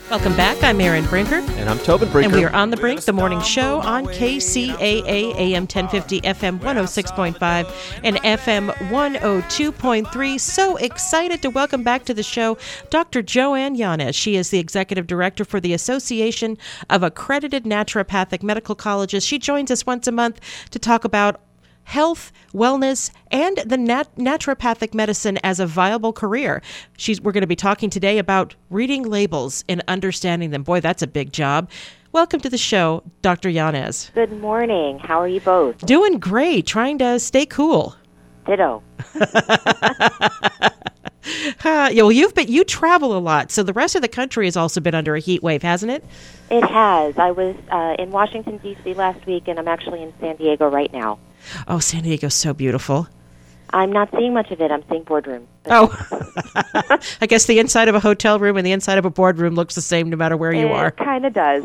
Welcome back. I'm Erin Brinker. And I'm Tobin Brinker. And we are on The Brink, the morning show on KCAA AM 1050, FM 106.5, and FM 102.3. So excited to welcome back to the show Dr. Joanne Yanez. She is the Executive Director for the Association of Accredited Naturopathic Medical Colleges. She joins us once a month to talk about health, wellness, and the naturopathic medicine as a viable career. We're going to be talking today about reading labels and understanding them. Boy, that's a big job. Welcome to the show, Dr. Yanez. Good morning. How are you both? Doing great. Trying to stay cool. Ditto. Yeah, well, you travel a lot, so the rest of the country has also been under a heat wave, hasn't it? It has. I was in Washington, D.C. last week, and I'm actually in San Diego right now. Oh, San Diego's so beautiful. I'm not seeing much of it. I'm seeing boardrooms. Oh, I guess the inside of a hotel room and the inside of a boardroom looks the same no matter where you are. It kind of does.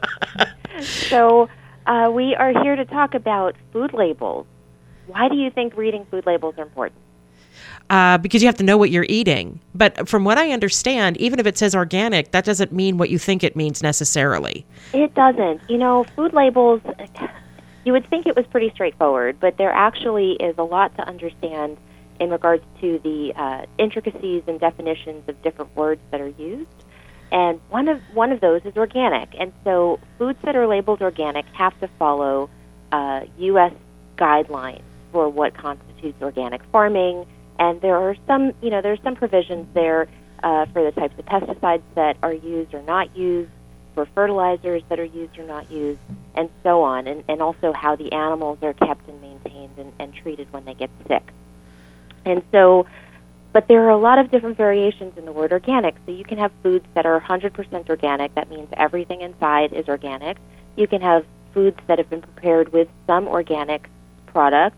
So we are here to talk about food labels. Why do you think reading food labels are important? Because you have to know what you're eating. But from what I understand, even if it says organic, that doesn't mean what you think it means necessarily. It doesn't. You know, food labels, you would think it was pretty straightforward, but there actually is a lot to understand in regards to the intricacies and definitions of different words that are used. And one of those is organic. And so foods that are labeled organic have to follow U.S. guidelines for what constitutes organic farming. And there are some, there's some provisions there for the types of pesticides that are used or not used, for fertilizers that are used or not used, and so on, and also how the animals are kept and maintained and treated when they get sick. And so, but there are a lot of different variations in the word organic. So you can have foods that are 100% organic. That means everything inside is organic. You can have foods that have been prepared with some organic products,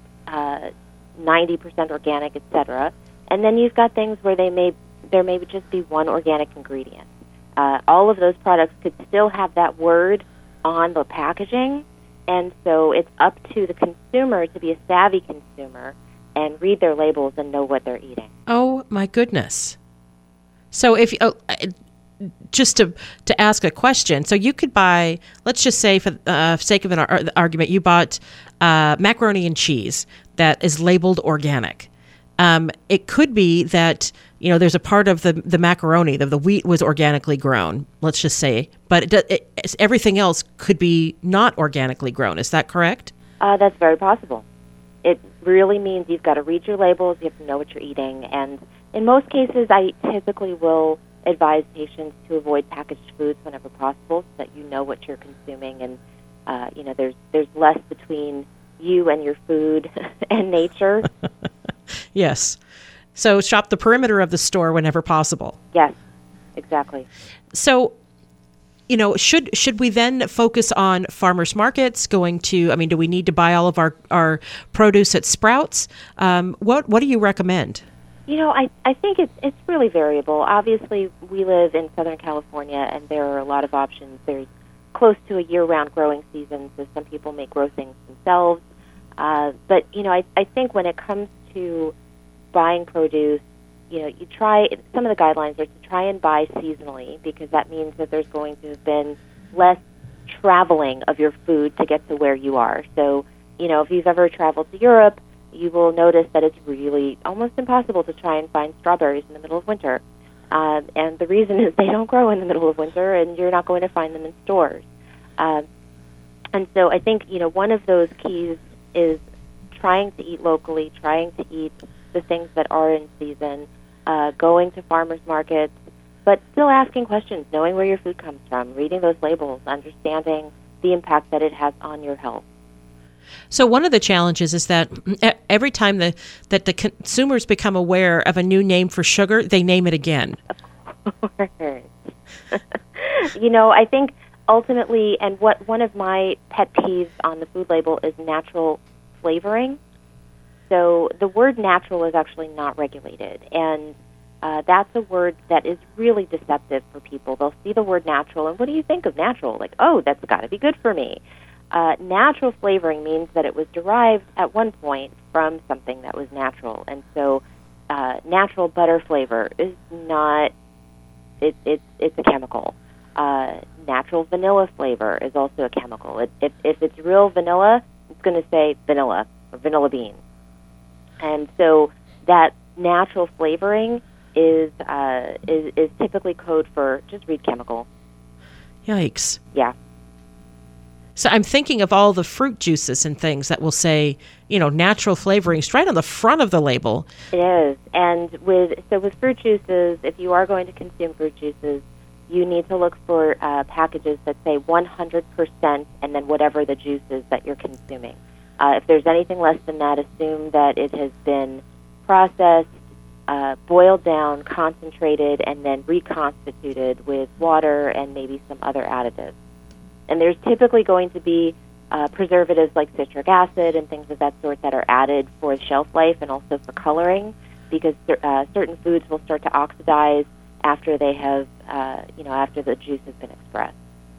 90% organic, etc. And then you've got things where there may just be one organic ingredient. All of those products could still have that word on the packaging, and so it's up to the consumer to be a savvy consumer and read their labels and know what they're eating. Oh, my goodness. So if just to ask a question, so you could buy, let's just say for the sake of an argument, you bought macaroni and cheese that is labeled organic. It could be that, there's a part of the macaroni, the wheat was organically grown, let's just say, but everything else could be not organically grown. Is that correct? That's very possible. It really means you've got to read your labels, you have to know what you're eating, and in most cases, I typically will advise patients to avoid packaged foods whenever possible so that you know what you're consuming, and there's less between you and your food and nature. Yes. So shop the perimeter of the store whenever possible. Yes, exactly. So, should we then focus on farmers markets, do we need to buy all of our produce at Sprouts? What do you recommend? I think it's really variable. Obviously, we live in Southern California, and there are a lot of options. There's close to a year-round growing season, so some people may grow things themselves. But, I think when it comes to buying produce, some of the guidelines are to try and buy seasonally, because that means that there's going to have been less traveling of your food to get to where you are. So, if you've ever traveled to Europe, you will notice that it's really almost impossible to try and find strawberries in the middle of winter. And the reason is they don't grow in the middle of winter, and you're not going to find them in stores. And so I think, one of those keys is trying to eat locally, trying to eat the things that are in season, going to farmers markets, but still asking questions, knowing where your food comes from, reading those labels, understanding the impact that it has on your health. So one of the challenges is that every time that the consumers become aware of a new name for sugar, they name it again. Of course. I think ultimately, and one of my pet peeves on the food label is natural flavoring. So the word natural is actually not regulated, and that's a word that is really deceptive for people. They'll see the word natural, and what do you think of natural? Like, oh, that's got to be good for me. Natural flavoring means that it was derived at one point from something that was natural, and so natural butter flavor is not. It's a chemical. natural vanilla flavor is also a chemical. If it's real vanilla, it's going to say vanilla or vanilla bean. And so that natural flavoring is typically code for, just read chemical. Yikes. Yeah. So I'm thinking of all the fruit juices and things that will say, natural flavorings right on the front of the label. It is. And with fruit juices, if you are going to consume fruit juices, you need to look for packages that say 100% and then whatever the juice is that you're consuming. If there's anything less than that, assume that it has been processed, boiled down, concentrated, and then reconstituted with water and maybe some other additives. And there's typically going to be preservatives like citric acid and things of that sort that are added for shelf life and also for coloring, because certain foods will start to oxidize after they have, after the juice has been expressed.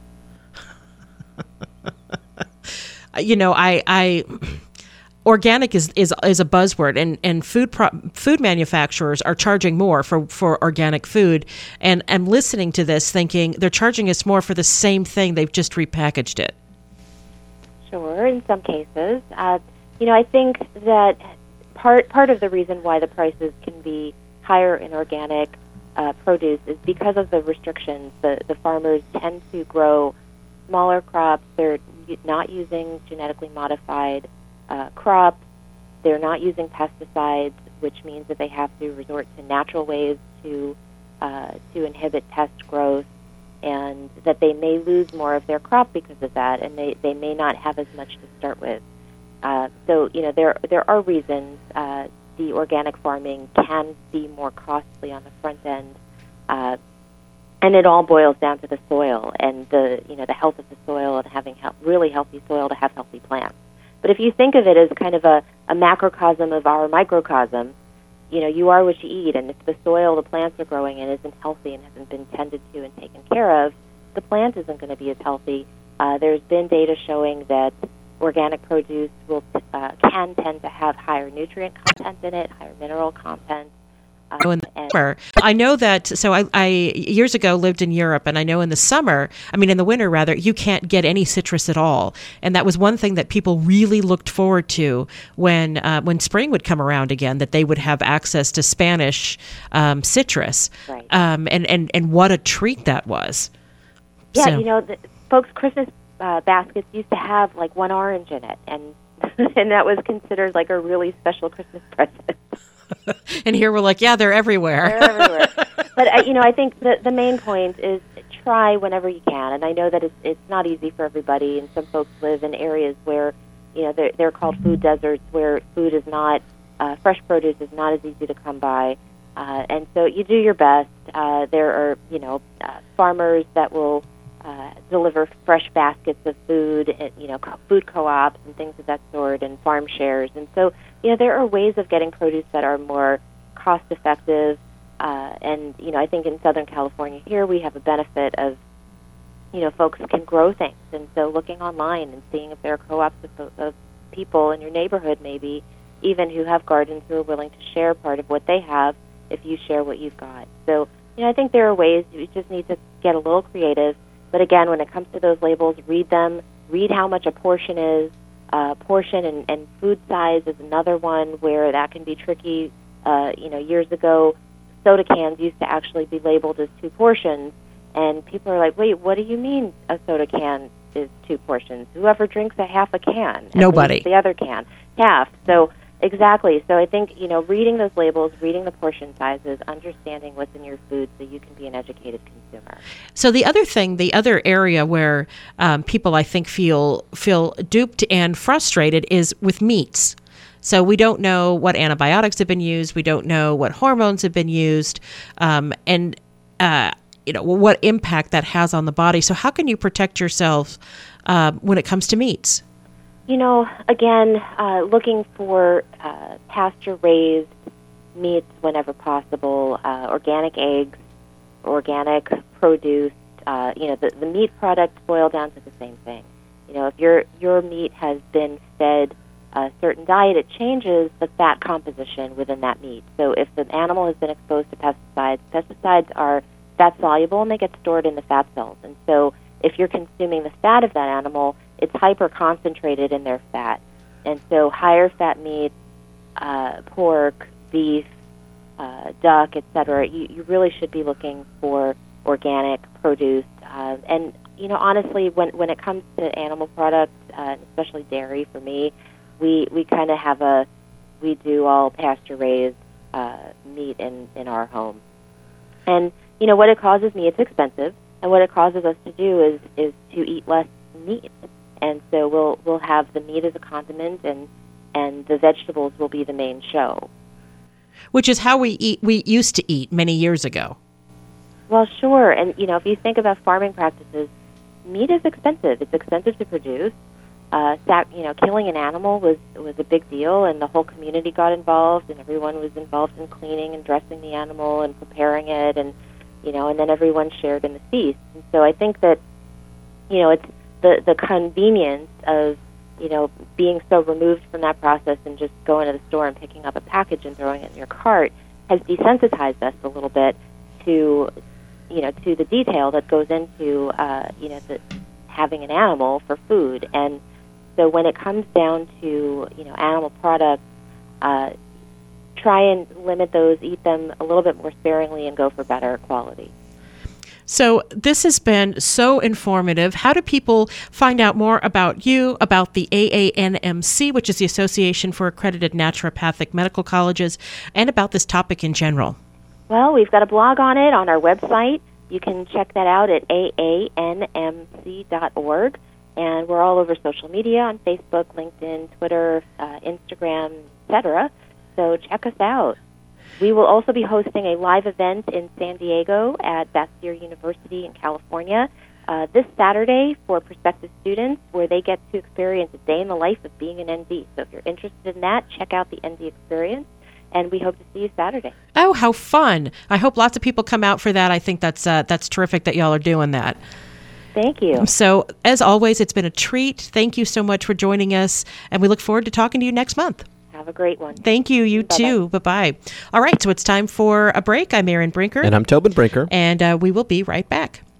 Organic is a buzzword, and food manufacturers are charging more for organic food. And I'm listening to this thinking they're charging us more for the same thing. They've just repackaged it. Sure, in some cases. I think that part of the reason why the prices can be higher in organic produce is because of the restrictions. The farmers tend to grow smaller crops. They're not using genetically modified crops. They're not using pesticides, which means that they have to resort to natural ways to inhibit pest growth, and that they may lose more of their crop because of that, and they may not have as much to start with. So there are reasons the organic farming can be more costly on the front end, and it all boils down to the soil and the health of the soil and having really healthy soil to have healthy plants. But if you think of it as kind of a macrocosm of our microcosm, you are what you eat, and if the soil the plants are growing in isn't healthy and hasn't been tended to and taken care of, the plant isn't going to be as healthy. There's been data showing that organic produce can tend to have higher nutrient content in it, higher mineral content. I know that. So I years ago lived in Europe, and I know in the winter rather, you can't get any citrus at all, and that was one thing that people really looked forward to when spring would come around again, that they would have access to Spanish citrus, right. And what a treat that was. Yeah, so. Folks' Christmas baskets used to have like one orange in it, and and that was considered like a really special Christmas present. And here we're like, yeah, they're everywhere. They're everywhere. But I think the main point is try whenever you can. And I know that it's not easy for everybody. And some folks live in areas where they're called food deserts, where food is not fresh produce is not as easy to come by. And so you do your best. There are farmers that will deliver fresh baskets of food, food co-ops and things of that sort, and farm shares. And so, there are ways of getting produce that are more cost-effective. And, I think in Southern California here we have a benefit of, folks can grow things. And so looking online and seeing if there are co-ops of people in your neighborhood maybe, even who have gardens who are willing to share part of what they have if you share what you've got. So, I think there are ways. You just need to get a little creative. But again, when it comes to those labels, read them. Read how much a portion is. Portion and food size is another one where that can be tricky. Years ago, soda cans used to actually be labeled as 2 portions, and people are like, wait, what do you mean a soda can is 2 portions? Whoever drinks a half a can? Nobody. The other can, half. So exactly. So I think, reading those labels, reading the portion sizes, understanding what's in your food so you can be an educated consumer. So the other area where people, I think, feel duped and frustrated is with meats. So we don't know what antibiotics have been used. We don't know what hormones have been used, and what impact that has on the body. So how can you protect yourself when it comes to meats? Again, looking for pasture-raised meats whenever possible, organic eggs, organic produce. The meat products boil down to the same thing. If your meat has been fed a certain diet, it changes the fat composition within that meat. So if the animal has been exposed to pesticides are fat-soluble and they get stored in the fat cells. And so if you're consuming the fat of that animal, it's hyper concentrated in their fat. And so higher fat meat, pork, beef, duck, etc., you really should be looking for organic produce. And, honestly, when it comes to animal products, especially dairy for me, we kind of we do all pasture-raised meat in our home. And, what it causes me, it's expensive, and what it causes us to do is to eat less meat. And so we'll have the meat as a condiment, and the vegetables will be the main show. Which is how we used to eat many years ago. Well, sure. And, if you think about farming practices, meat is expensive. It's expensive to produce. Killing an animal was a big deal, and the whole community got involved, and everyone was involved in cleaning and dressing the animal and preparing it, and then everyone shared in the feast. And so I think that, it's the convenience of, being so removed from that process and just going to the store and picking up a package and throwing it in your cart has desensitized us a little bit to the detail that goes into, having an animal for food. And so when it comes down to, animal products, try and limit those, eat them a little bit more sparingly, and go for better quality. So this has been so informative. How do people find out more about you, about the AANMC, which is the Association for Accredited Naturopathic Medical Colleges, and about this topic in general? Well, we've got a blog on it on our website. You can check that out at aanmc.org. And we're all over social media on Facebook, LinkedIn, Twitter, Instagram, etc. So check us out. We will also be hosting a live event in San Diego at Bastyr University in California this Saturday for prospective students, where they get to experience a day in the life of being an ND. So if you're interested in that, check out the ND experience, and we hope to see you Saturday. Oh, how fun. I hope lots of people come out for that. I think that's terrific that y'all are doing that. Thank you. So, as always, it's been a treat. Thank you so much for joining us, and we look forward to talking to you next month. Have a great one. Thank you. You Bye-bye. too. Bye-bye. All right, so it's time for a break. I'm Erin Brinker. And I'm Tobin Brinker. And we will be right back.